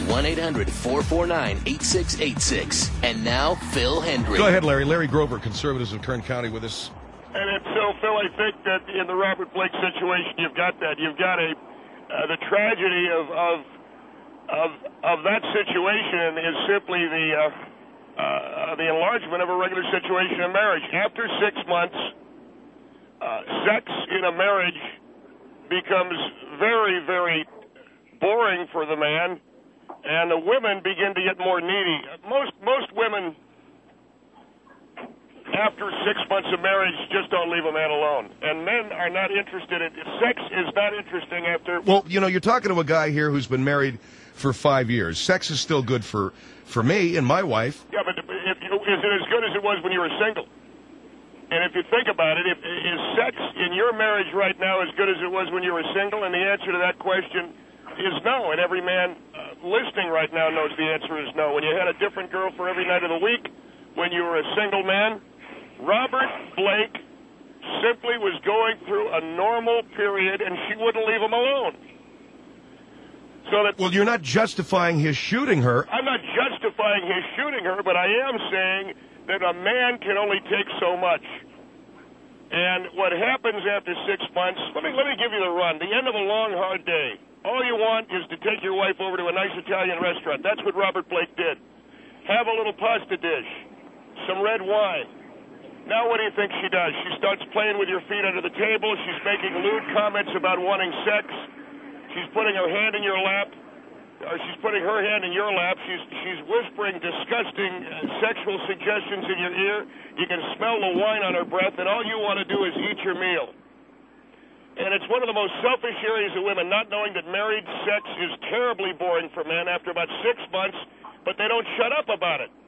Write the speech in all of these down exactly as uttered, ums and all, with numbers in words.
one eight hundred four four nine eight six eight six. And now, Phil Hendry. Go ahead, Larry. Larry Grover, conservatives of Kern County, with us. And if so, Phil, I think that in the Robert Blake situation, you've got that. You've got a uh, the tragedy of of of of that situation is simply the uh, uh, the enlargement of a regular situation in marriage. After six months, uh, sex in a marriage becomes very, very boring for the man, and the women begin to get more needy. Most most women, after six months of marriage, just don't leave a man alone. And men are not interested in sex is not interesting after. Well, you know, you're talking to a guy here who's been married for five years. Sex is still good for, for me and my wife. Yeah, but if you, is it as good as it was when you were single? And if you think about it, if, is sex in your marriage right now as good as it was when you were single? And the answer to that question is no. And every man uh, listening right now knows the answer is no. When you had a different girl for every night of the week, when you were a single man, Robert Blake simply was going through a normal period, and she wouldn't leave him alone. So that, well, you're not justifying his shooting her. I'm not justifying his shooting her, but I am saying that a man can only take so much. And what happens after six months, let me, let me give you the run. The end of a long, hard day. All you want is to take your wife over to a nice Italian restaurant. That's what Robert Blake did. Have a little pasta dish, some red wine. Now what do you think she does? She starts playing with your feet under the table. She's making lewd comments about wanting sex. She's putting her hand in your lap, or she's putting her hand in your lap. She's she's whispering disgusting uh, sexual suggestions in your ear. You can smell the wine on her breath, and all you want to do is eat your meal. And it's one of the most selfish areas of women, not knowing that married sex is terribly boring for men after about six months, but they don't shut up about it.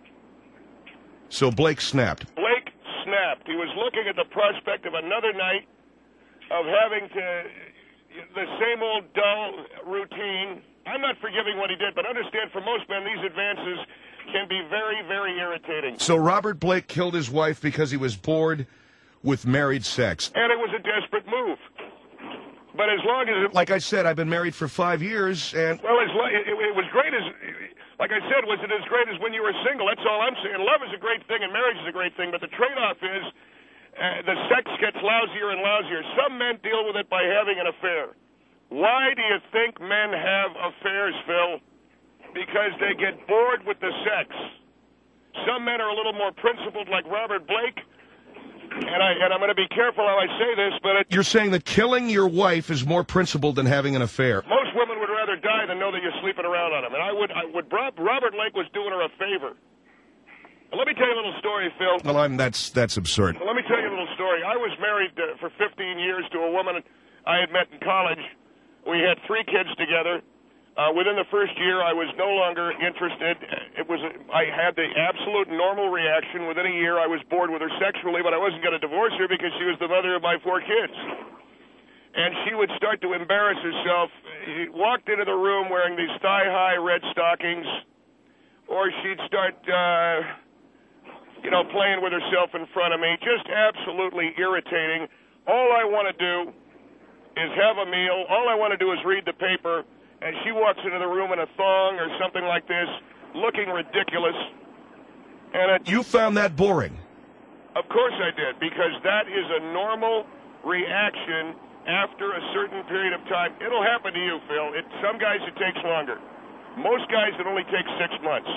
So Blake snapped. Blake snapped. He was looking at the prospect of another night of having to... the same old dull routine. I'm not forgiving what he did, but understand for most men these advances can be very, very irritating. So Robert Blake killed his wife because he was bored with married sex. And it was a desperate move. But as long as... It, like I said, I've been married for five years, and... Well, as lo- it, it was great as... Like I said, was it as great as when you were single? That's all I'm saying. Love is a great thing and marriage is a great thing, but the trade-off is... Uh, the sex gets lousier and lousier. Some men deal with it by having an affair. Why do you think men have affairs, Phil? Because they get bored with the sex. Some men are a little more principled, like Robert Blake, and, I, and I'm going to be careful how I say this, but... It, You're saying that killing your wife is more principled than having an affair. Most women would rather die than know that you're sleeping around on them, and I would... I would Robert Blake was doing her a favor. Let me tell you a little story, Phil. Well, I'm, that's that's absurd. Well, let me tell you a little story. I was married uh, for fifteen years to a woman I had met in college. We had three kids together. Uh, within the first year, I was no longer interested. It was I had the absolute normal reaction. Within a year, I was bored with her sexually, but I wasn't going to divorce her because she was the mother of my four kids. And she would start to embarrass herself. She walked into the room wearing these thigh-high red stockings, or she'd start... Uh, you know, playing with herself in front of me, just absolutely irritating. All I want to do is have a meal. All I want to do is read the paper, and she walks into the room in a thong or something like this, looking ridiculous. And it, you found that boring? Of course I did, because that is a normal reaction after a certain period of time. It'll happen to you, Phil. It, some guys it takes longer. Most guys it only takes six months.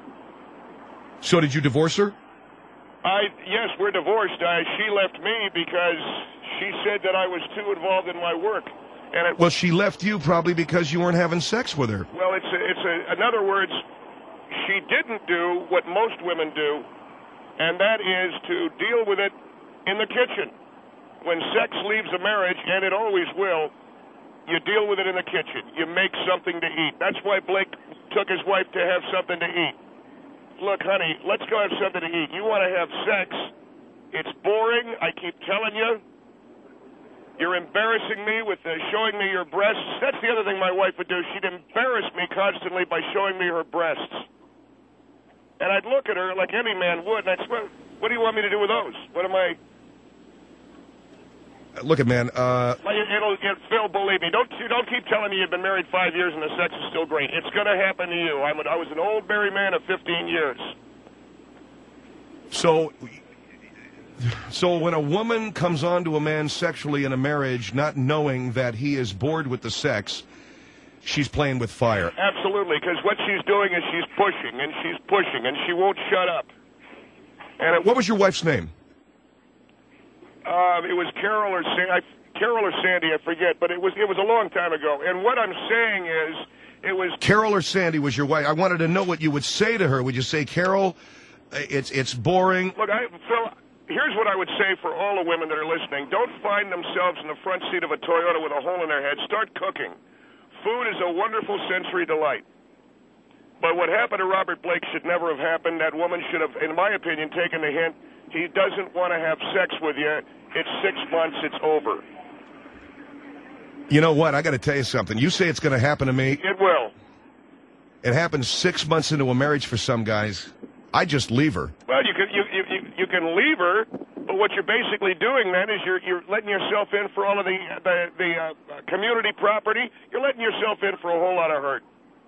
So did you divorce her? I yes, we're divorced. I, she left me because she said that I was too involved in my work. And it, well, she left you probably because you weren't having sex with her. Well, it's a, it's a, in other words, she didn't do what most women do, and that is to deal with it in the kitchen. When sex leaves a marriage, and it always will, you deal with it in the kitchen. You make something to eat. That's why Blake took his wife to have something to eat. Look, honey, let's go have something to eat. You want to have sex. It's boring. I keep telling you. You're embarrassing me with uh, showing me your breasts. That's the other thing my wife would do. She'd embarrass me constantly by showing me her breasts. And I'd look at her like any man would, and I'd say, what do you want me to do with those? What am I... look at man. Uh, It'll, it, Phil, believe me. Don't you don't keep telling me you've been married five years and the sex is still great. It's going to happen to you. I'm a, I was an old married man of fifteen years. So, so when a woman comes on to a man sexually in a marriage, not knowing that he is bored with the sex, she's playing with fire. Absolutely, because what she's doing is she's pushing and she's pushing and she won't shut up. And it, what was your wife's name? Uh, it was Carol or Sa- I, Carol or Sandy, I forget, but it was it was a long time ago. And what I'm saying is, it was Carol or Sandy was your wife. I wanted to know what you would say to her. Would you say, Carol, it's it's boring? Look, I, Phil, here's what I would say for all the women that are listening: don't find themselves in the front seat of a Toyota with a hole in their head. Start cooking. Food is a wonderful sensory delight. But what happened to Robert Blake should never have happened. That woman should have, in my opinion, taken the hint. He doesn't want to have sex with you. It's six months. It's over. You know what? I got to tell you something. You say it's going to happen to me. It will. It happens six months into a marriage for some guys. I just leave her. Well, you can you, you, you, you can leave her, but what you're basically doing then is you're you're letting yourself in for all of the the, the uh, community property. You're letting yourself in for a whole lot of hurt.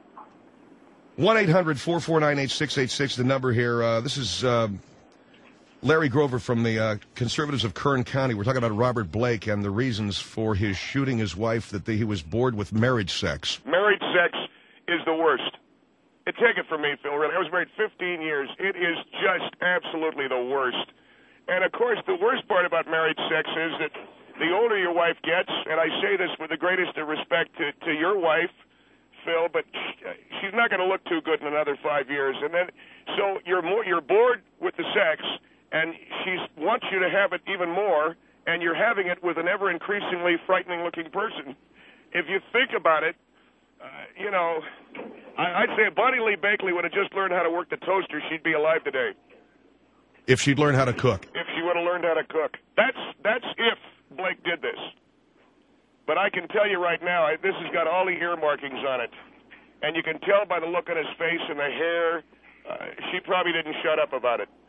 one eight hundred four four nine eight six eight six, the number here. Uh, this is uh, Larry Grover from the uh, Conservatives of Kern County. We're talking about Robert Blake and the reasons for his shooting his wife, that the, he was bored with marriage sex. Marriage sex is the worst. And take it from me, Phil. Really, I was married fifteen years. It is just absolutely the worst. And, of course, the worst part about marriage sex is that the older your wife gets, and I say this with the greatest of respect to, to your wife, Phil, but she's not going to look too good in another five years. And then, so you're more you're bored with the sex, and she wants you to have it even more, and you're having it with an ever-increasingly frightening-looking person. If you think about it, uh, you know, I, I'd say if Bonnie Lee Bakley would have just learned how to work the toaster, she'd be alive today. If she'd learned how to cook. If she would have learned how to cook. That's, that's if Blake did this. But I can tell you right now, I, this has got all the ear markings on it. And you can tell by the look on his face and the hair, uh, she probably didn't shut up about it.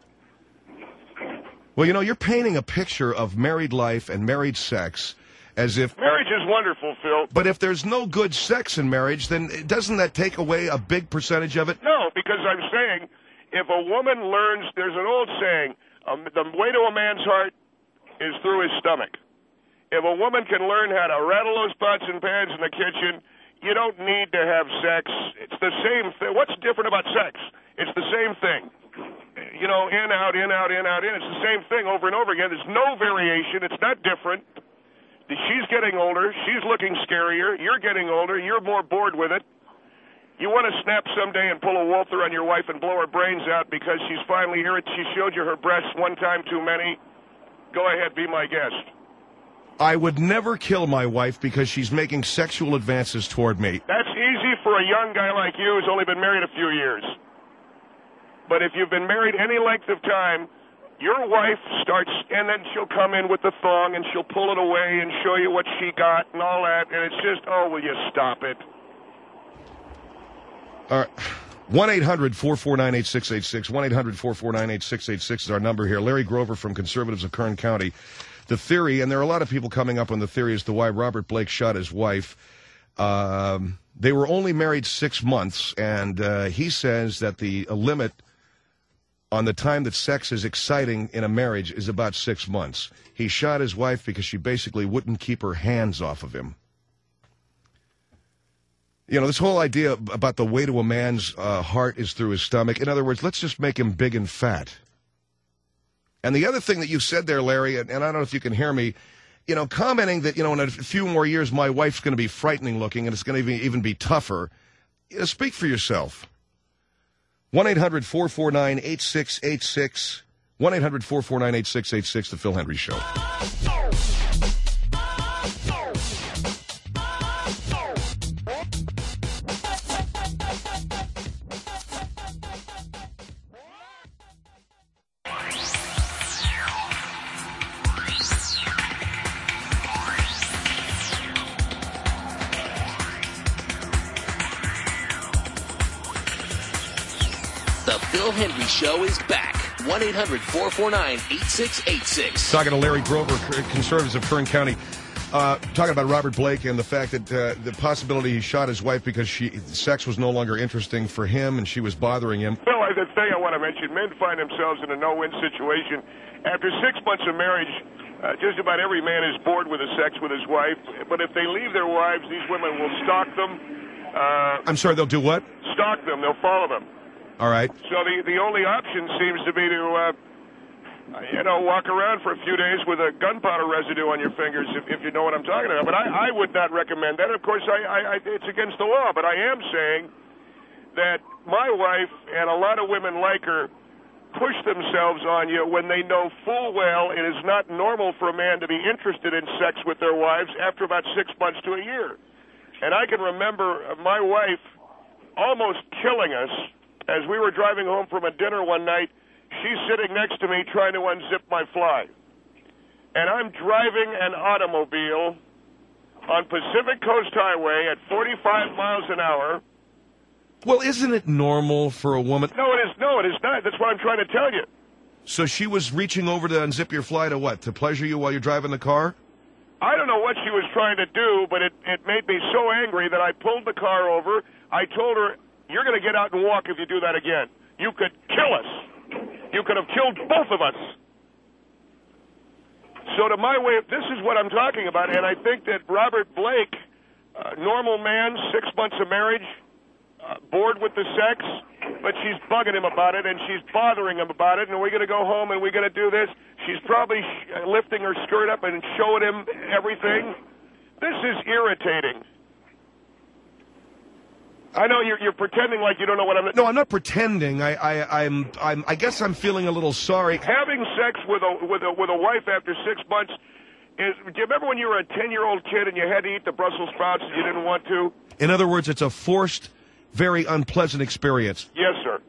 Well, you know, you're painting a picture of married life and married sex as if... Marriage is wonderful, Phil. But if there's no good sex in marriage, then doesn't that take away a big percentage of it? No, because I'm saying if a woman learns... There's an old saying, um, the way to a man's heart is through his stomach. If a woman can learn how to rattle those pots and pans in the kitchen, you don't need to have sex. It's the same thing. What's different about sex? It's the same thing. You know, in, out, in, out, in, out, in. It's the same thing over and over again. There's no variation. It's not different. She's getting older. She's looking scarier. You're getting older. You're more bored with it. You want to snap someday and pull a Walther on your wife and blow her brains out because she's finally here. She showed you her breasts one time too many. Go ahead, be my guest. I would never kill my wife because she's making sexual advances toward me. That's easy for a young guy like you who's only been married a few years. But if you've been married any length of time, your wife starts, and then she'll come in with the thong, and she'll pull it away and show you what she got and all that, and it's just, oh, will you stop it? All right. one eight hundred four four nine eight six eight six. one eight hundred four four nine eight six eight six is our number here. Larry Grover from Conservatives of Kern County. The theory, and there are a lot of people coming up on the theory as to why Robert Blake shot his wife. Um, they were only married six months, and uh, he says that the a limit on the time that sex is exciting in a marriage is about six months. He shot his wife because she basically wouldn't keep her hands off of him. You know, this whole idea about the way to a man's uh, heart is through his stomach. In other words, let's just make him big and fat. And the other thing that you said there, Larry, and, and I don't know if you can hear me, you know, commenting that, you know, in a few more years my wife's going to be frightening looking and it's going to even, even be tougher. You know, speak for yourself. one eight hundred four four nine eight six eight six. one eight hundred four four nine eight six eight six, The Phil Hendrie Show. The Phil Hendrie Show is back. one eight hundred four four nine eight six eight six. Talking to Larry Grover, conservatives of Kern County. Uh, talking about Robert Blake and the fact that uh, the possibility he shot his wife because she sex was no longer interesting for him and she was bothering him. Well, the thing I want to mention, men find themselves in a no-win situation. After six months of marriage, uh, just about every man is bored with the sex with his wife. But if they leave their wives, these women will stalk them. Uh, I'm sorry, they'll do what? Stalk them. They'll follow them. All right. So the, the only option seems to be to... Uh, You know, walk around for a few days with a gunpowder residue on your fingers, if, if you know what I'm talking about. But I, I would not recommend that. Of course, I, I, I, it's against the law. But I am saying that my wife and a lot of women like her push themselves on you when they know full well it is not normal for a man to be interested in sex with their wives after about six months to a year. And I can remember my wife almost killing us as we were driving home from a dinner one night. She's sitting next to me trying to unzip my fly. And I'm driving an automobile on Pacific Coast Highway at forty-five miles an hour. Well, isn't it normal for a woman? No, it is. No, it is not. That's what I'm trying to tell you. So she was reaching over to unzip your fly to what? To pleasure you while you're driving the car? I don't know what she was trying to do, but it, it made me so angry that I pulled the car over. I told her, you're going to get out and walk if you do that again. You could kill us. You could have killed both of us. So to my way, this is what I'm talking about, and I think that Robert Blake, uh, normal man, six months of marriage, uh, bored with the sex, but she's bugging him about it, and she's bothering him about it, and we're going to go home and we're going to do this. She's probably sh- lifting her skirt up and showing him everything. This is irritating. I know you're, you're pretending like you don't know what I'm... No, I'm not pretending. I, I, I'm, I'm, I guess I'm feeling a little sorry. Having sex with a, with a, with a wife after six months is... Do you remember when you were a ten-year-old kid and you had to eat the Brussels sprouts and you didn't want to? In other words, it's a forced, very unpleasant experience. Yes, sir.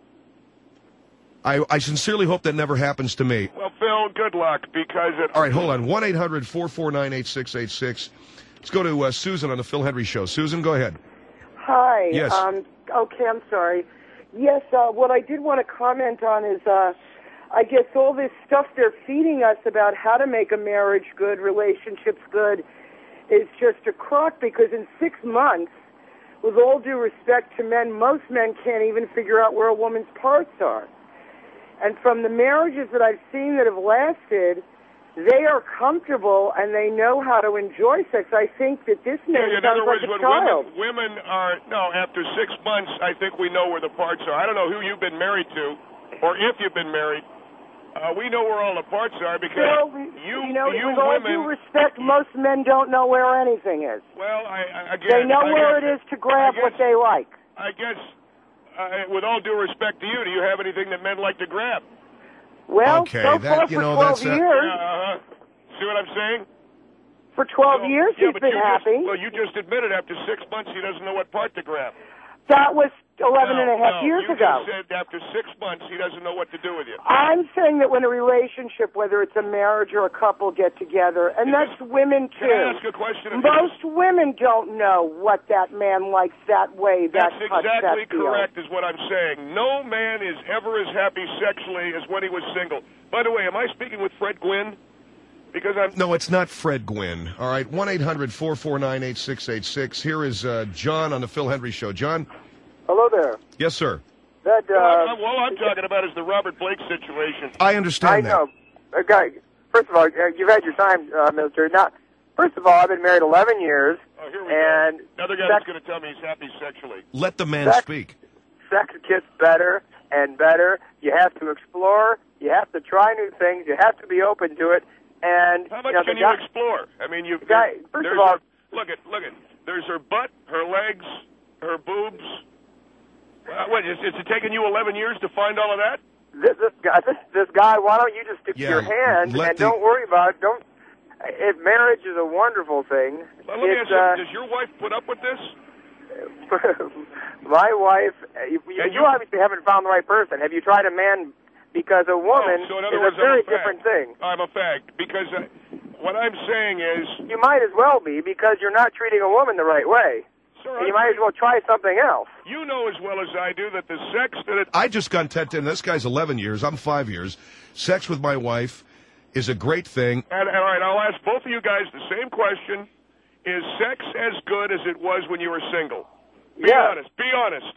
I, I sincerely hope that never happens to me. Well, Phil, good luck, because... It... All right, hold on. one eight hundred four four nine eight six eight six. Let's go to uh, Susan on the Phil Hendry Show. Susan, go ahead. Hi. Yes. Um, okay, I'm sorry. Yes, uh, what I did want to comment on is, uh, I guess all this stuff they're feeding us about how to make a marriage good, relationships good, is just a crock, because in six months, with all due respect to men, most men can't even figure out where a woman's parts are. And from the marriages that I've seen that have lasted, they are comfortable and they know how to enjoy sex. I think that this man yeah, in sounds other words, like a when child. women, women are... No, after six months, I think we know where the parts are. I don't know who you've been married to, or if you've been married. Uh, we know where all the parts are because Well, you, you know, you with all women... due respect, most men don't know where anything is. Well, I, I, again... They know I where guess, it is to grab guess, what they like. I guess, uh, with all due respect to you, do you have anything that men like to grab? Well, Okay, so that- far you for know, twelve that's, uh, years, Yeah, uh-huh. See what I'm saying? for twelve Well, years yeah, he's but been you happy. Just, well, you just admitted after six months he doesn't know what part to grab. That was eleven no, and a half no, years you ago. just said after six months he doesn't know what to do with you. I'm saying that when a relationship, whether it's a marriage or a couple, get together, and Is that's this- women too. Can I ask a question? of you? Most women don't know what that man likes that way, that That's touch, exactly that feel. correct, is what I'm saying. No man is ever as happy sexually as when he was single. By the way, am I speaking with Fred Gwynn? Because I'm... No, it's not Fred Gwynn. All right, one eight hundred four four nine eight six eight six. Here is uh, John on the Phil Hendry Show. John? Hello there. Yes, sir. That, uh, Well, I'm, all I'm talking about is the Robert Blake situation. I I understand that. know. Uh, guy, first of all, uh, you've had your time, uh, Mister Now, first of all, I've been married eleven years, Oh, here we and go. Another guy sex, that's going to tell me he's happy sexually. Let the man Sex- speak. sex gets better and better. You have to explore. You have to try new things. You have to be open to it. And How much you know, can the you guy, explore? I mean, you. guy- first there's of all- her, look at look at. There's her butt, her legs, her boobs. Uh, what is, is it taking you eleven years to find all of that? this, this guy, this, this guy, why don't you just stick Yeah, to your hand let and the- don't worry about it? Don't. If marriage is a wonderful thing, Well, let me it's, ask you, uh, does your wife put up with this? my wife, uh, you, you, And you you- obviously haven't found the right person. Have you tried a man? Because a woman Oh, so in other is words, a very I'm a fag. different thing. I'm a fag because uh, what I'm saying is, You might as well be because you're not treating a woman the right way. Sir, and you might as well try something else. You know as well as I do that the sex that it... I just got ten. This guy's eleven years. I'm five years. Sex with my wife is a great thing. And, and all right, I'll ask both of you guys the same question. Is sex as good as it was when you were single? Be Yeah. honest. Be honest.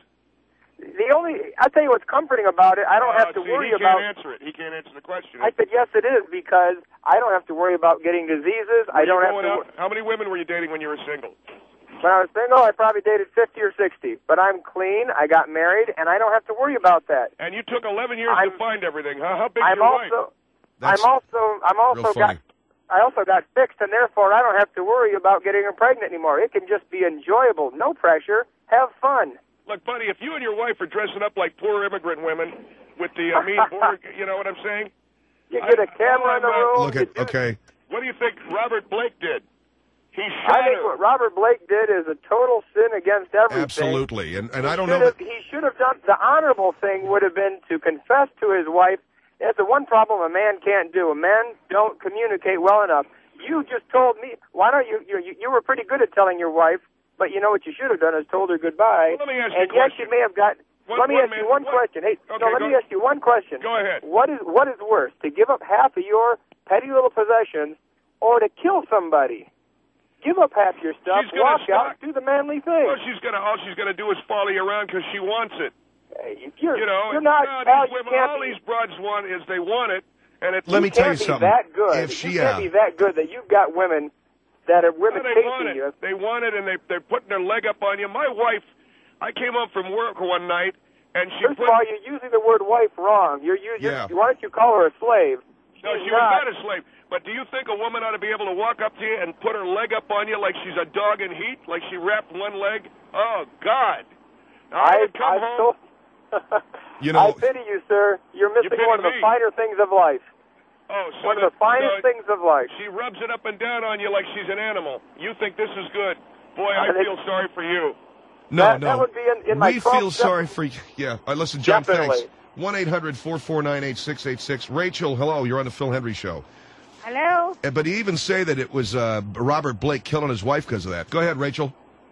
The only, I'll tell you what's comforting about it, I don't Uh, have to see, worry he about... can't answer it. He can't answer the question. I said, yes, it is, because I don't have to worry about getting diseases. Were I don't you have going to... out- How many women were you dating when you were single? When I was single, I probably dated fifty or sixty. But I'm clean, I got married, and I don't have to worry about that. And you took eleven years I'm- to find everything, huh? How big's I'm your wife? also... That's I'm also... I'm real also got... funny. I also got fixed, and therefore I don't have to worry about getting her pregnant anymore. It can just be enjoyable. No pressure. Have fun. Look, buddy, if you and your wife are dressing up like poor immigrant women with the uh, mean border, you know what I'm saying? You get a I- camera in the I'm, uh, room. Look you at, do- okay. What do you think Robert Blake did? He shot I think her. what Robert Blake did is a total sin against everything. Absolutely. And, and I don't Should know... have- He should have done... The honorable thing would have been to confess to his wife. That's the one problem a man can't do. A man don't communicate well enough. You just told me... Why don't you... You, you were pretty good at telling your wife, but you know what you should have done is told her goodbye. Well, let me ask you and a yes, question. you may have got... One- let me one ask you minute. one What- question. Hey, Okay, no, let go- me ask you one question. Go ahead. What is what is worse, to give up half of your petty little possessions or to kill somebody? Give up half your stuff, She's gonna walk stop- out, do the manly thing. Well, she's gonna all she's gonna do is follow you around because she wants it. Hey, You're, You know, you're not... no, Al, these you women, can't all be- these broads want is they want it, and it's Let me you tell you can't be something. that good. If she, you can't uh, be that good that you've got women that are women No, they want chasing it. you. They want it, and they they're putting their leg up on you. My wife, I came home from work one night, and she First put. of all, you're using the word wife wrong. You're using. Yeah. Why don't you call her a slave? no, She's she was not. not a slave. But do you think a woman ought to be able to walk up to you and put her leg up on you like she's a dog in heat, like she wrapped one leg? Oh God! Now, I I, would come I home. so, You know- I pity you, sir. You're missing pity one of the me. finer things of life. Oh, so One of the finest so things of life. She rubs it up and down on you like she's an animal. You think this is good? Boy, I I think- feel sorry for you. No, That- no. that would be in- in my we twelfth feel step- sorry for you. Yeah. All right, listen, John, Definitely. thanks. one eight hundred four four nine eight six eight six. Rachel, hello. You're on the Phil Hendry Show. Hello? Uh, But you even say that it was uh, Robert Blake killing his wife because of that. Go ahead, Rachel.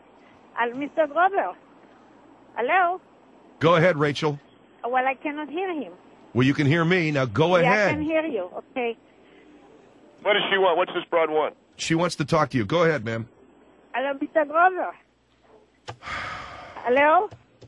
Uh, Mister Robert? Hello? Go ahead, Rachel. Well, I cannot hear him. Well, you can hear me. Now go Yeah, I ahead. can hear you. Okay. What does she want? What's this broad want? She wants to talk to you. Go ahead, ma'am. Hello, Mister Robert? Hello?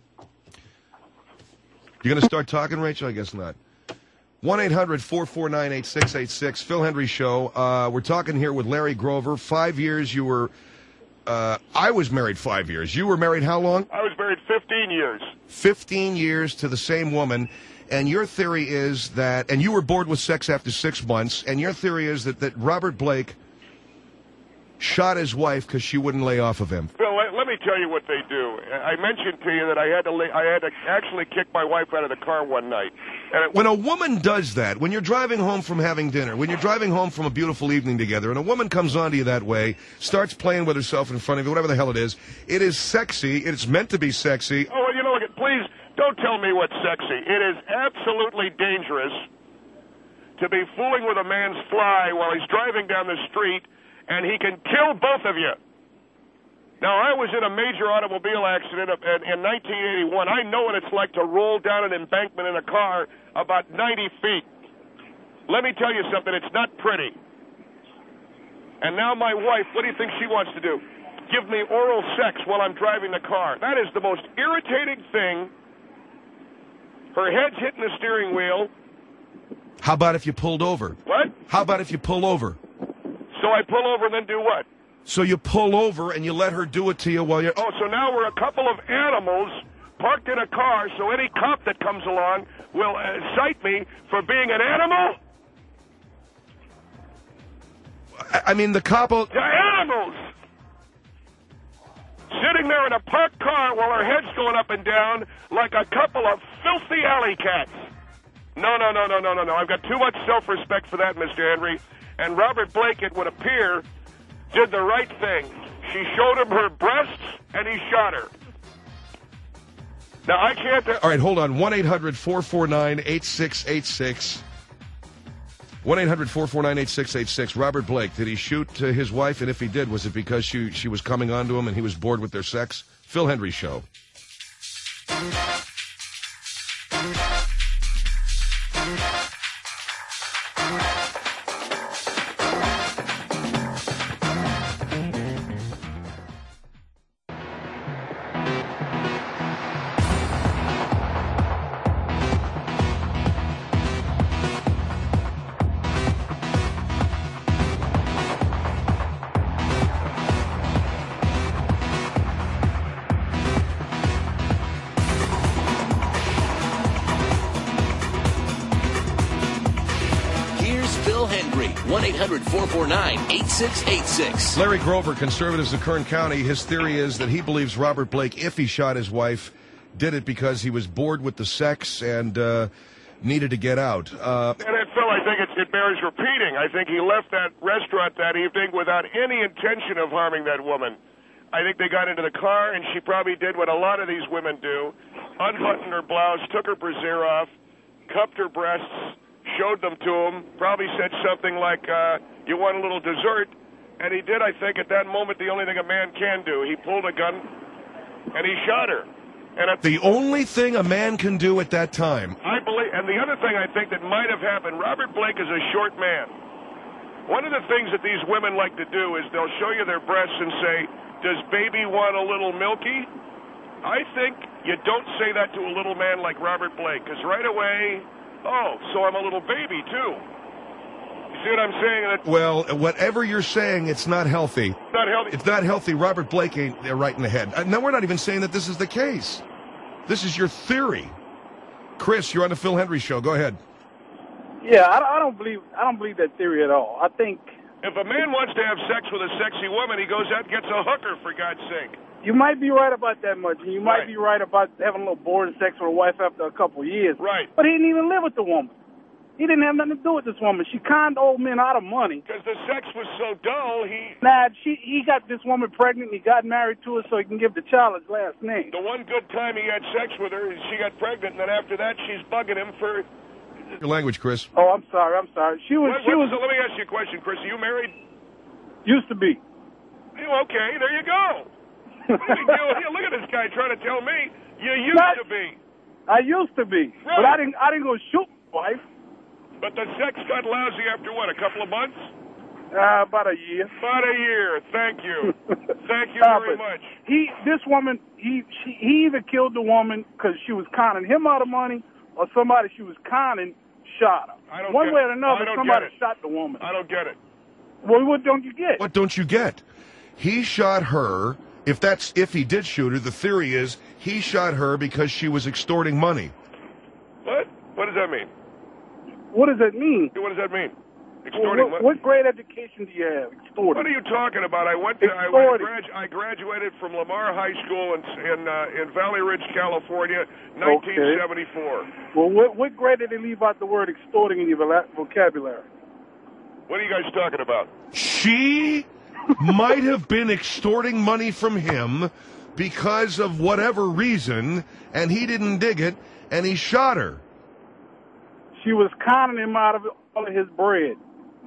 You going to start talking, Rachel? I guess not. one eight hundred four four nine eight six eight six. Phil Hendry Show. Uh, we're talking here with Larry Grover. Five years you were... Uh, I was married five years. You were married how long? I was married fifteen years. fifteen years to the same woman. And your theory is that... And you were bored with sex after six months. And your theory is that, that Robert Blake shot his wife because she wouldn't lay off of him. Phil, let, let me tell you what they do. I mentioned to you that I had to lay, I had to actually kick my wife out of the car one night. And it, When a woman does that, when you're driving home from having dinner, when you're driving home from a beautiful evening together, and a woman comes onto you that way, starts playing with herself in front of you, whatever the hell it is, it is sexy. It's meant to be sexy. oh, well, you know, look, please don't tell me what's sexy. It is absolutely dangerous to be fooling with a man's fly while he's driving down the street, and he can kill both of you. Now, I was in a major automobile accident in, in nineteen eighty-one. I know what it's like to roll down an embankment in a car about ninety feet. Let me tell you something. It's not pretty. And now my wife, what do you think she wants to do? Give me oral sex while I'm driving the car. That is the most irritating thing. Her head's hitting the steering wheel. How about if you pulled over? What? How about if you pull over? So I pull over and then do what? So you pull over and you let her do it to you while you're... Oh, so now we're a couple of animals parked in a car, so any cop that comes along will uh, cite me for being an animal? I, I mean, the cop... will- The animals! Sitting there in a parked car while her head's going up and down like a couple of filthy alley cats. No, no, no, no, no, no, no. I've got too much self-respect for that, Mister Henry. And Robert Blake, it would appear, did the right thing. She showed him her breasts, and he shot her. Now, I can't... All right, hold on. one eight hundred four four nine eight six eight six. one eight hundred four four nine eight six eight six. Robert Blake, did he shoot uh, his wife? And if he did, was it because she, she was coming on to him and he was bored with their sex? Phil Hendry Show. one eight hundred four four nine eight six eight six. Larry Grover, Conservatives of Kern County. His theory is that he believes Robert Blake, if he shot his wife, did it because he was bored with the sex and uh, needed to get out. Uh, and it, Phil, I think it, it bears repeating. I think he left that restaurant that evening without any intention of harming that woman. I think they got into the car, and she probably did what a lot of these women do, unbuttoned her blouse, took her brassiere off, cupped her breasts, showed them to him, probably said something like, uh, you want a little dessert? And he did, I think, at that moment, the only thing a man can do. He pulled a gun, and he shot her. And at the only thing a man can do at that time. I believe, and the other thing I think that might have happened, Robert Blake is a short man. One of the things that these women like to do is they'll show you their breasts and say, does baby want a little milky? I think you don't say that to a little man like Robert Blake, because right away, oh, so I'm a little baby, too. You see what I'm saying? Well, whatever you're saying, it's not healthy. Not healthy. It's not healthy. Robert Blake ain't right in the head. No, we're not even saying that this is the case. This is your theory. Chris, you're on the Phil Hendry Show. Go ahead. Yeah, I, I don't believe I don't believe that theory at all. I think if a man wants to have sex with a sexy woman, he goes out and gets a hooker, for God's sake. You might be right about that much, and you might Right. be right about having a little boring sex with a wife after a couple of years. Right. But he didn't even live with the woman. He didn't have nothing to do with this woman. She conned old men out of money. Because the sex was so dull, he... Nah, she, he got this woman pregnant, and he got married to her so he can give the child his last name. The one good time he had sex with her, she got pregnant, and then after that, she's bugging him for... Your language, Chris. Oh, I'm sorry, I'm sorry. She was... What, she what, was so let me ask you a question, Chris. Are you married? used to be. Oh, okay, there you go. What a big deal. Here, look at this guy trying to tell me you used Not- to be. I used to be. Right. But I didn't, I didn't go shoot my wife. But the sex got lousy after, what, a couple of months? Uh, about a year. About a year. Thank you. Thank you Stop very it. much. He, this woman, he, she, he either killed the woman because she was conning him out of money, or somebody she was conning shot her. I don't One get way it. or another, I don't somebody get it. shot the woman. I don't get it. Well, what don't you get? What don't you get? He shot her. If that's if he did shoot her, the theory is he shot her because she was extorting money. What? What does that mean? What does that mean? What does that mean? Well, Extorting what, money? what grade education do you have? Extorting. What are you talking about? I went to I, Extorting. grad, I graduated from Lamar High School in in, uh, in Valley Ridge, California, nineteen seventy-four. Well, what, what grade did they leave out the word extorting in your vola- vocabulary? What are you guys talking about? She might have been extorting money from him because of whatever reason, and he didn't dig it, and he shot her. She was conning him out of all of his bread.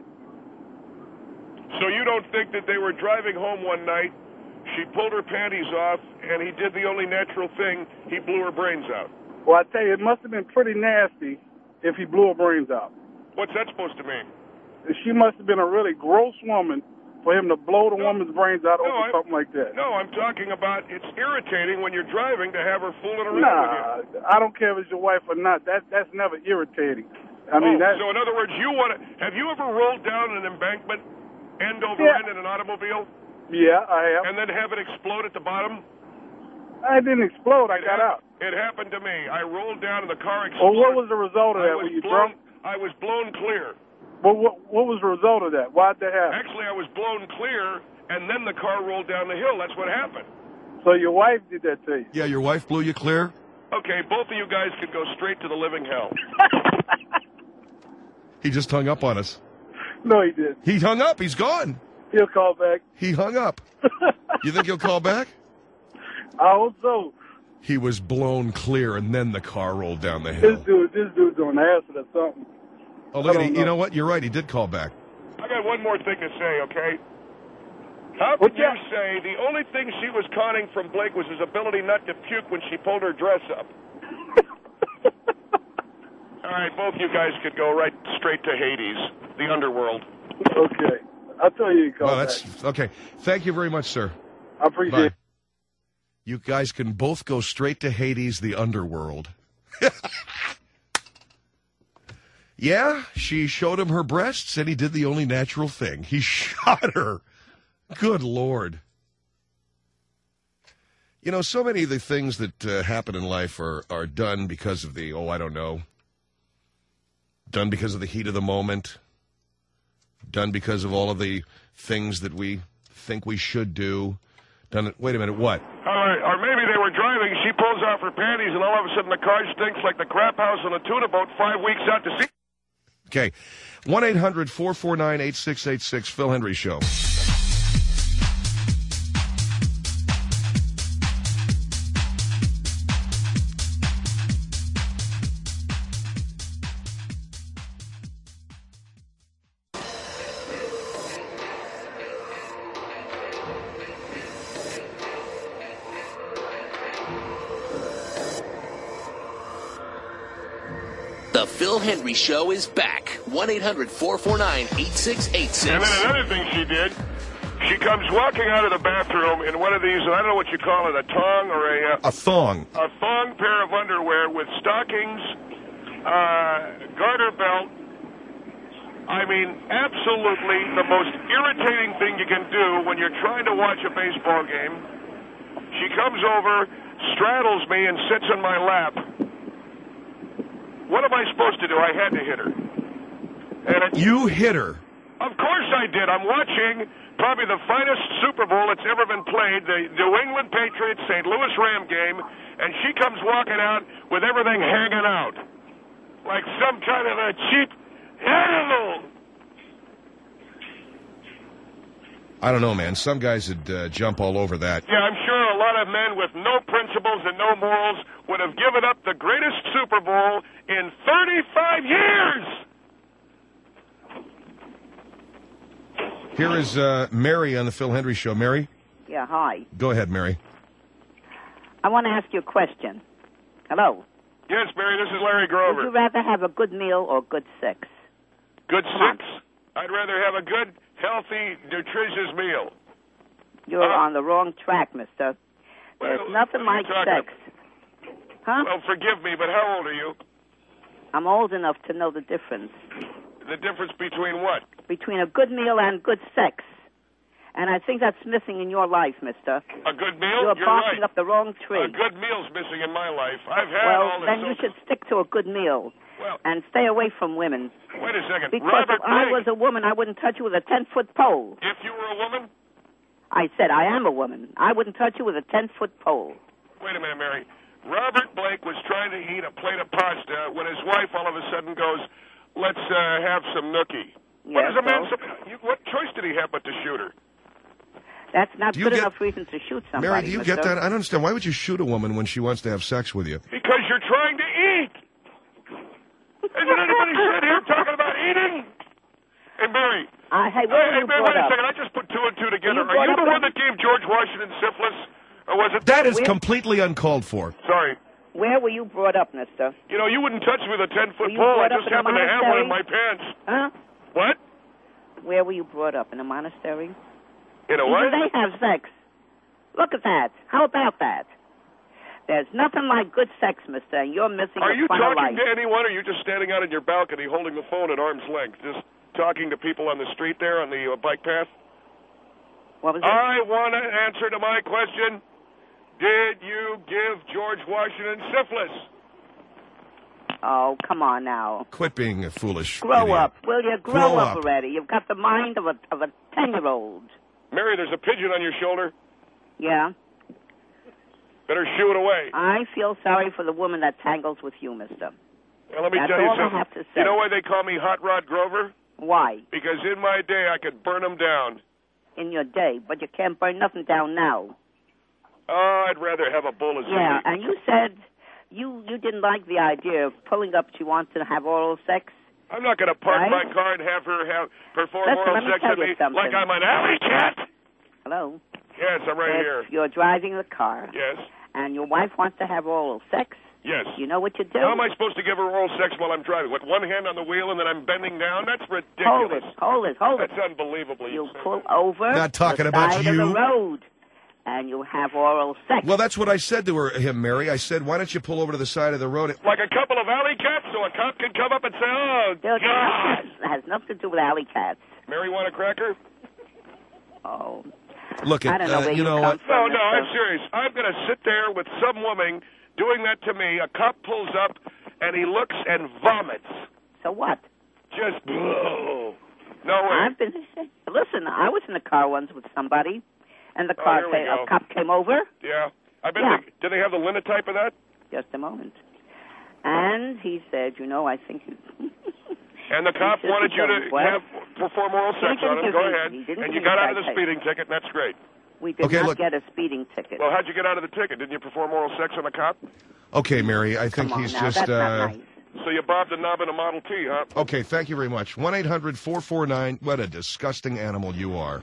So you don't think that they were driving home one night, she pulled her panties off, and he did the only natural thing, he blew her brains out? Well, I tell you, it must have been pretty nasty if he blew her brains out. What's that supposed to mean? She must have been a really gross woman for him to blow the No. woman's brains out No, over I- something like that. No, I'm talking about it's irritating when you're driving to have her fooling around Nah, with you. I don't care if it's your wife or not. That that's never irritating. I mean, oh, that. so in other words, you want to, have you ever rolled down an embankment end over Yeah. end in an automobile Yeah, I have. and then have it explode at the bottom? I didn't explode. I It got hap- out. It happened to me. I rolled down and the car Well, exploded. what was the result of I that? was Were you blown, drunk? I was blown clear. Well, what what was the result of that? Why'd that happen? Actually, I was blown clear, and then the car rolled down the hill. That's what happened. So your wife did that to you? Yeah, your wife blew you clear? Okay, both of you guys could go straight to the living hell. He just hung up on us. No, he did. He hung up. He's gone. He'll call back. He hung up. You think he'll call back? I hope so. He was blown clear, and then the car rolled down the hill. This dude, this dude's on acid or something. Oh, look I at don't it. You know. know what? You're right. He did call back. I got one more thing to say, okay? How could you say the only thing she was conning from Blake was his ability not to puke when she pulled her dress up? All right, both you guys could go right straight to Hades, the underworld. Okay. I'll tell you. Well, that's okay. Thank you very much, sir. I appreciate it. You guys can both go straight to Hades, the underworld. Yeah, she showed him her breasts, and he did the only natural thing. He shot her. Good Lord. You know, so many of the things that uh, happen in life are, are done because of the, oh, I don't know, done because of the heat of the moment, done because of all of the things that we think we should do. Done it. Wait a minute, what? All right, or maybe they were driving, she pulls off her panties, and all of a sudden the car stinks like the crap house on a tuna boat five weeks out to sea. Okay, one eight hundred four four nine eight six eight six, Phil Hendry Show. The Phil Hendry Show is back. one eight hundred four four nine eight six eight six. And then another thing she did, she comes walking out of the bathroom in one of these, and I don't know what you call it, a thong or a... Uh, a thong. A thong pair of underwear with stockings, uh, garter belt. I mean, absolutely the most irritating thing you can do when you're trying to watch a baseball game. She comes over, straddles me, and sits in my lap. What am I supposed to do? I had to hit her. And it, you hit her? Of course I did. I'm watching probably the finest Super Bowl that's ever been played, the New England Patriots Saint Louis Ram game, and she comes walking out with everything hanging out. Like some kind of a cheap animal. I don't know, man. Some guys would uh, jump all over that. Yeah, I'm sure a lot of men with no principles and no morals would have given up the greatest Super Bowl in thirty-five years. Here is uh, Mary on the Phil Hendry Show. Mary? Yeah, hi. Go ahead, Mary. I want to ask you a question. Hello? Yes, Mary, this is Larry Grover. Would you rather have a good meal or good sex? Good Come sex? on. I'd rather have a good, healthy, nutritious meal. You're Uh, on the wrong track, mister. There's Well, nothing what are like you talking sex. Huh? Well, forgive me, but how old are you? I'm old enough to know the difference. The difference between what? Between a good meal and good sex. And I think that's missing in your life, mister. A good meal? You're You're barking right. up the wrong tree. A good meal's missing in my life. I've had well, all this. then you so- should stick to a good meal Well, and stay away from women. wait a second. Because Robert if I Blake, was a woman, I wouldn't touch you with a ten-foot pole. if you were a woman, I said I am a woman. I wouldn't touch you with a ten-foot pole. wait a minute, Mary. Robert Blake was trying to eat a plate of pasta when his wife all of a sudden goes, let's uh, have some nookie. what Yes, is a man? so? sup- you, what choice did he have but to shoot her? That's not Do you good get- enough reason to shoot somebody, Mary, do you mister. get that? I don't understand. Why would you shoot a woman when she wants to have sex with you? Because you're trying to eat. Isn't anybody sitting here talking about eating? Hey, Mary. Uh, hey, what Hey, were hey, you Mary, brought wait a up? second. I just put two and two together. You Are you brought the up one a- that gave George Washington syphilis? Or was it... That is Where- completely uncalled for. Sorry. Where were you brought up, mister? You know, you wouldn't touch me with a ten-foot Were you pole. I brought up just in a happened to have one in my monastery? pants. Huh? What? Where were you brought up? In a monastery? In a Even what? they have sex. Look at that. How about that? There's nothing like good sex, mister, and you're missing Are the you fun of talking life. to anyone, or are you just standing out on your balcony holding the phone at arm's length, just talking to people on the street there on the uh, bike path? What was it? I want an answer to my question. Did you give George Washington syphilis? Oh, come on now. Quit being a foolish Grow idiot. up, will you? Grow, Grow up up. already. You've got the mind of a of a ten-year-old. Mary, there's a pigeon on your shoulder. Yeah. Better shoo it away. I feel sorry for the woman that tangles with you, mister. Now, let me That's tell you all I something. have to say. You know why they call me Hot Rod Grover? Why? Because in my day, I could burn them down. In your day, but you can't burn nothing down now. Oh, I'd rather have a bowl of Yeah, ziti. and you said you you didn't like the idea of pulling up to want to have oral sex. I'm not going to park Right? my car and have her have perform Listen, oral let me sex tell with you me something. like I'm an alley cat. Hello? Yes, I'm right if here. You're driving the car. Yes. And your wife wants to have oral sex. Yes. You know what you do? How am I supposed to give her oral sex while I'm driving? With one hand on the wheel and then I'm bending down? That's ridiculous. Hold it, hold it, hold it. That's unbelievable. You pull over Not talking the about side you. of the road, and you have oral sex. Well, that's what I said to her, him, Mary. I said, why don't you pull over to the side of the road? Like a couple of alley cats, so a cop can come up and say, oh, There's God. nothing, it has nothing to do with alley cats. Mary, want a cracker? Oh. Look, I at, don't know uh, where you you know come what? No, from, no, I'm mister. serious. I'm going to sit there with some woman doing that to me. A cop pulls up, and he looks and vomits. So what? Just, oh. No way. I've been. Listen, I was in the car once with somebody, and the Oh, car here we came, go. a cop came over. Yeah. I bet Yeah. they, do they have the linotype of that? Just a moment. And he said, you know, I think you. And the cop He said, wanted you to what? have perform oral He sex didn't on him. give Go me- ahead. he didn't And give you me got out of the that speeding ticket, and that's great. We did Okay, not look- get a speeding ticket. Well, how'd you get out of the ticket? Didn't you perform oral sex on the cop? Okay, Mary, I think Come on he's now, just... that's uh, not nice. So you bobbed a knob in a Model T, huh? Okay, thank you very much. one eight hundred four four nine. What a disgusting animal you are.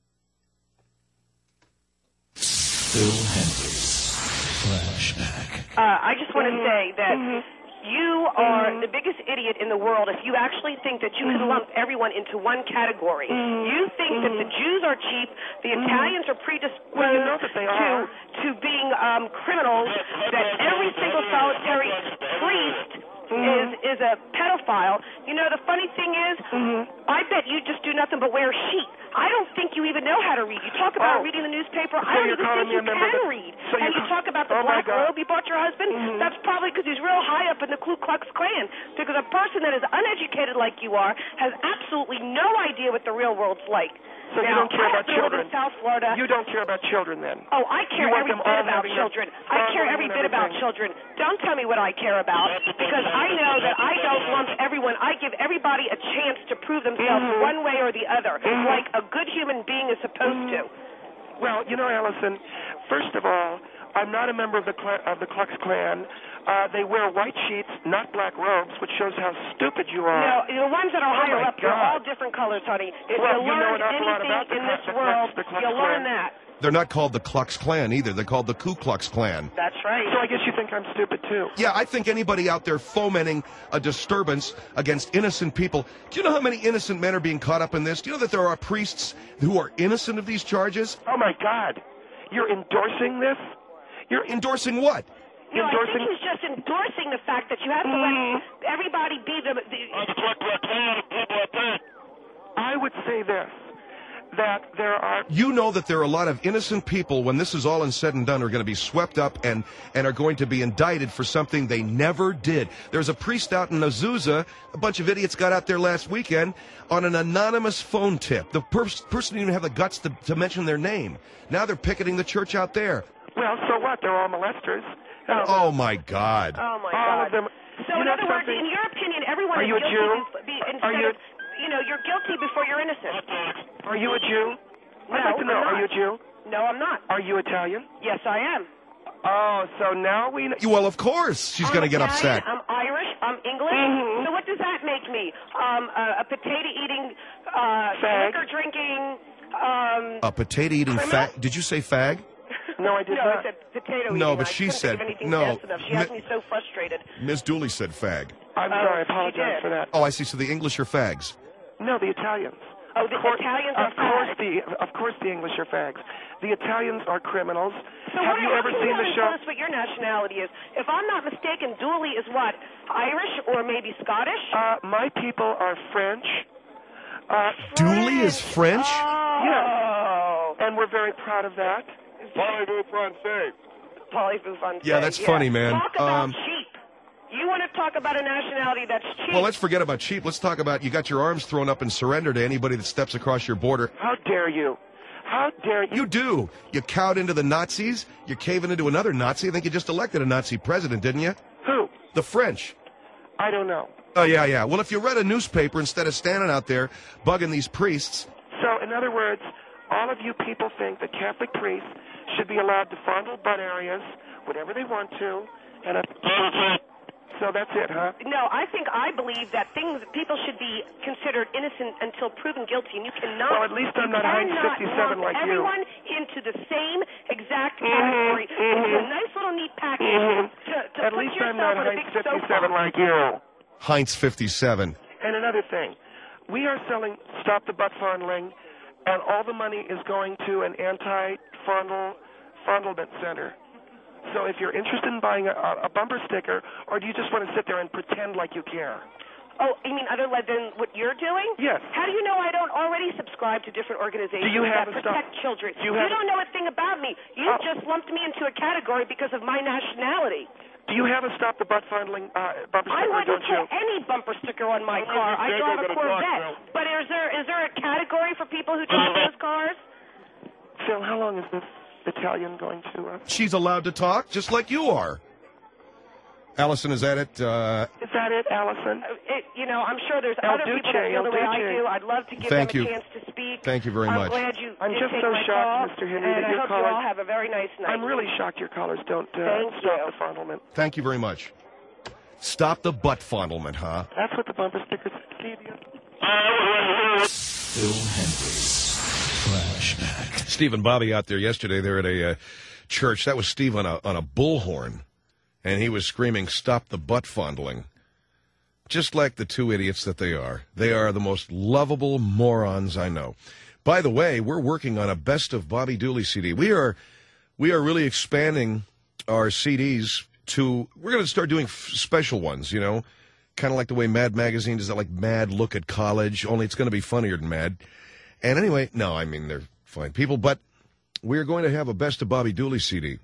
Phil Hendricks, Flashback. Uh, I just want to say that you are the biggest idiot in the world if you actually think that you can lump everyone into one category. You think that the Jews are cheap, the Italians are predisposed Well, you know that they to are. to being um, criminals, that every single solitary priest is is a pedophile. You know, the funny thing is, I bet you just do nothing but wear sheet. I don't think you even know how to read. You talk about Oh. reading the newspaper. So I don't you're even calling think you me a member can of the- read. so and you you ca- talk about the Oh, my black God. robe you bought your husband. That's probably because he's real high up in the Ku Klux Klan. Because a person that is uneducated like you are has absolutely no idea what the real world's like. So you now, don't care I about have to live children. in South Florida. You don't care about children, then. Oh, I care You want every them bit all about having their children. I care fun every and bit about everything. children. Don't tell me what I care about, because I know that I don't lump everyone. I give everybody a chance to prove themselves Mhm. one way or the other, Mhm. like a good human being is supposed to. Well, you know, Allison, first of all, I'm not a member of the Cla- of the Klux Klan. Uh, they wear white sheets, not black robes, which shows how stupid you are. No, the ones that are Oh, higher my up, they're God. all different colors, honey. If Well, you you know learn an awful lot about anything the in Klux- this the Klux- world, the Klux you'll learn Klan. that. They're not called the Klux Klan either. They're called the Ku Klux Klan. That's right. So I guess you think I'm stupid, too. Yeah, I think anybody out there fomenting a disturbance against innocent people. Do you know how many innocent men are being caught up in this? Do you know that there are priests who are innocent of these charges? Oh, my God. You're endorsing this? You're Endorsing what? No, I endorsing... think he's just endorsing the fact that you have to let everybody be the... the I would say this, that there are... You know that there are a lot of innocent people, when this is all and said and done, are going to be swept up and, and are going to be indicted for something they never did. There's a priest out in Azusa, a bunch of idiots got out there last weekend on an anonymous phone tip. The pers- person didn't even have the guts to, to mention their name. Now they're picketing the church out there. Well, so what? They're all molesters. Uh, Oh, my God. Oh, my all God. of them... So, you in know other words, something? in your opinion, everyone Are is you a guilty Jew? bef- be, Are instead you- of, you know, you're guilty before you're innocent. Are you a Jew? No, I'd like to know, I'm are you a not. Jew? No, I'm not. Are you Italian? Yes, I am. Oh, so now we... You- Well, of course she's I'm going to get Italian, upset. I'm Irish. I'm English. Mhm. So what does that make me? Um, a, a potato-eating, uh, Fag. liquor-drinking, um... A potato-eating Criminal? fag. Did you say fag? No, I did no, not. I said potato No, eating. but I she couldn't said- think of anything no. fast enough. She has Mi- me so frustrated. Miss Dooley said fag. I'm Oh, sorry, I she apologize did. for that. Oh, I see. So the English are fags. No, the Italians. Oh, the Of course- Italians of are course fags. the Of course the English are fags. The Italians are criminals. So Have what, you ever you seen the haven't show? told us what your nationality is. If I'm not mistaken, Dooley is what? Irish or maybe Scottish? Uh, my people are French. Uh, Dooley is French? Oh. Yes. And we're very proud of that. Parlez-vous français? Parlez-vous français. Yeah, that's funny, man. Talk about Um, cheap. You want to talk about a nationality that's cheap? Well, let's forget about cheap. Let's talk about you got your arms thrown up and surrender to anybody that steps across your border. How dare you? How dare you? You do. You cowed into the Nazis. You're caving into another Nazi. I think you just elected a Nazi president, didn't you? Who? The French. I don't know. Oh, yeah, yeah. Well, if you read a newspaper instead of standing out there bugging these priests. So, in other words, all of you people think that Catholic priests should be allowed to fondle butt areas, whatever they want to, and a So that's it, huh? No, I think I believe that things people should be considered innocent until proven guilty, and you cannot. Well, at least I'm not Heinz fifty-seven like you. Everyone into the same exact category, mm-hmm. into a nice little neat package. Mm-hmm. To, to at put least yourself I'm not on a Heinz big fifty-seven soapbox. like you. Heinz fifty-seven. And another thing, we are selling Stop the Butt Fondling, and all the money is going to an anti-fondle fondlement center. So if you're interested in buying a, a bumper sticker, or do you just want to sit there and pretend like you care? Oh, you mean other than what you're doing? Yes. How do you know I don't already subscribe to different organizations do you have that a protect stop, children? Do you, you have don't know a thing about me. You oh. just lumped me into a category because of my nationality. Do you have a Stop the Butt Fondling uh, bumper I sticker, wouldn't don't put you? any bumper sticker on my car. I drive a Corvette. But is there is there a category for people who drive those cars? Phil, how long is this Italian going to... Uh... She's allowed to talk, just like you are. Allison, is that it? Uh... Is that it, Allison? Uh, it, you know, I'm sure there's El other Duce, people that feel the way El I Duce. do. I'd love to give Thank them you. a chance to speak. Thank you very I'm much. glad you I'm did just take so my shocked, call, Mister Henry, and that I your hope callers... you all have a very nice night. I'm really shocked your callers don't uh, Thank stop you. the fondlement. Thank you very much. Stop the butt fondlement, huh? That's what the bumper stickers say. Phil Hendricks. Flashback. Steve and Bobby out there yesterday. They're at a uh, church. That was Steve on a on a bullhorn, and he was screaming, "Stop the butt fondling." Just like the two idiots that they are. They are the most lovable morons I know. By the way, we're working on a Best of Bobby Dooley C D. We are we are really expanding our C Ds to, we're going to start doing f- special ones, you know, kind of like the way Mad Magazine does that, like Mad Look at College, only it's going to be funnier than Mad. And anyway, no, I mean, they're fine people, but we're going to have a Best of Bobby Dooley C D.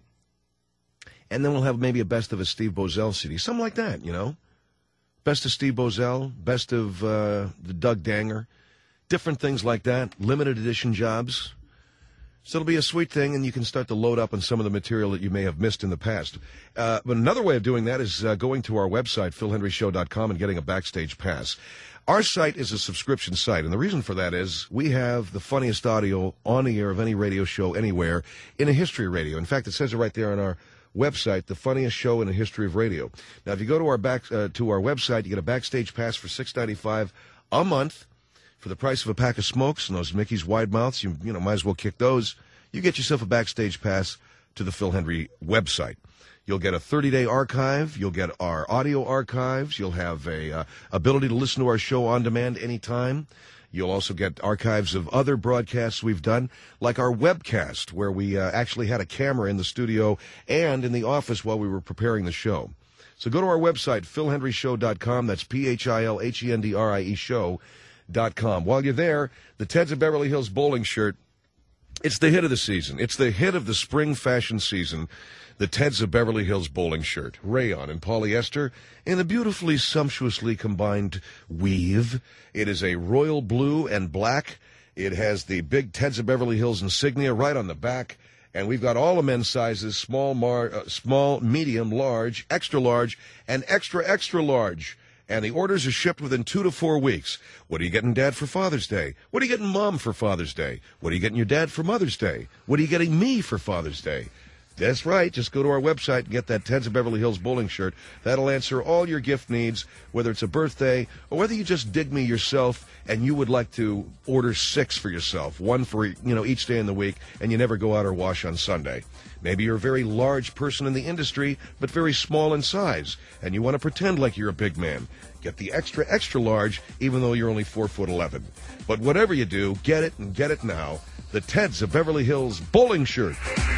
And then we'll have maybe a Best of a Steve Bozell C D, something like that, you know. Best of Steve Bozell, Best of uh, the Doug Danger, different things like that, limited edition jobs. So it'll be a sweet thing, and you can start to load up on some of the material that you may have missed in the past. Uh, but another way of doing that is uh, going to our website, phil henry show dot com, and getting a backstage pass. Our site is a subscription site, and the reason for that is we have the funniest audio on the air of any radio show anywhere in a history of radio. In fact, it says it right there on our website, the funniest show in the history of radio. Now, if you go to our back uh, to our website, you get a backstage pass for six ninety-five a month. For the price of a pack of smokes and those Mickey's wide mouths, you you know might as well kick those. You get yourself a backstage pass to the Phil Hendry website. You'll get a thirty-day archive. You'll get our audio archives. You'll have a uh, ability to listen to our show on demand anytime. You'll also get archives of other broadcasts we've done, like our webcast, where we uh, actually had a camera in the studio and in the office while we were preparing the show. So go to our website, phil henry show dot com. That's P H I L H E N D R I E show dot com. While you're there, the Teds of Beverly Hills bowling shirt, it's the hit of the season. It's the hit of the spring fashion season. The Teds of Beverly Hills bowling shirt, rayon and polyester, in a beautifully sumptuously combined weave. It is a royal blue and black. It has the big Teds of Beverly Hills insignia right on the back. And we've got all the men's sizes, small, mar- uh, small, medium, large, extra large, and extra, extra large. And the orders are shipped within two to four weeks. What are you getting Dad for Father's Day? What are you getting Mom for Father's Day? What are you getting your dad for Mother's Day? What are you getting me for Father's Day? That's right. Just go to our website and get that Teds of Beverly Hills bowling shirt. That'll answer all your gift needs, whether it's a birthday or whether you just dig me yourself and you would like to order six for yourself, one for you know each day in the week, and you never go out or wash on Sunday. Maybe you're a very large person in the industry, but very small in size, and you want to pretend like you're a big man. Get the extra, extra large, even though you're only four foot eleven. But whatever you do, get it and get it now. The Teds of Beverly Hills bowling shirt.